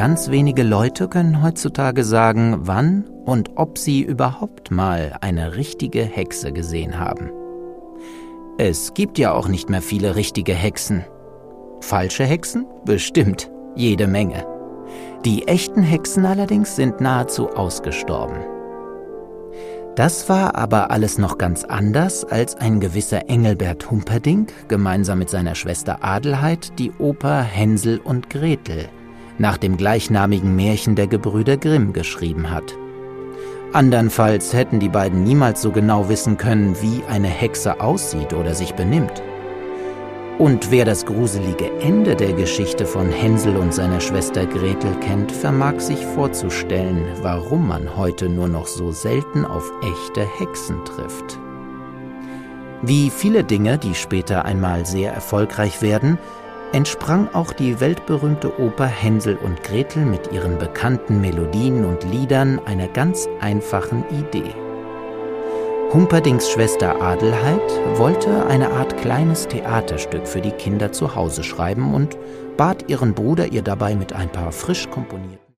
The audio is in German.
ganz wenige Leute können heutzutage sagen, wann und ob sie überhaupt mal eine richtige Hexe gesehen haben. Es gibt ja auch nicht mehr viele richtige Hexen. Falsche Hexen? Bestimmt, jede Menge. Die echten Hexen allerdings sind nahezu ausgestorben. Das war aber alles noch ganz anders, als ein gewisser Engelbert Humperdinck gemeinsam mit seiner Schwester Adelheid die Oper Hänsel und Gretel nach dem gleichnamigen Märchen der Gebrüder Grimm geschrieben hat. Andernfalls hätten die beiden niemals so genau wissen können, wie eine Hexe aussieht oder sich benimmt. Und wer das gruselige Ende der Geschichte von Hänsel und seiner Schwester Gretel kennt, vermag sich vorzustellen, warum man heute nur noch so selten auf echte Hexen trifft. Wie viele Dinge, die später einmal sehr erfolgreich werden, entsprang auch die weltberühmte Oper Hänsel und Gretel mit ihren bekannten Melodien und Liedern einer ganz einfachen Idee. Humperdincks Schwester Adelheid wollte eine Art kleines Theaterstück für die Kinder zu Hause schreiben und bat ihren Bruder, ihr dabei mit ein paar frisch komponierten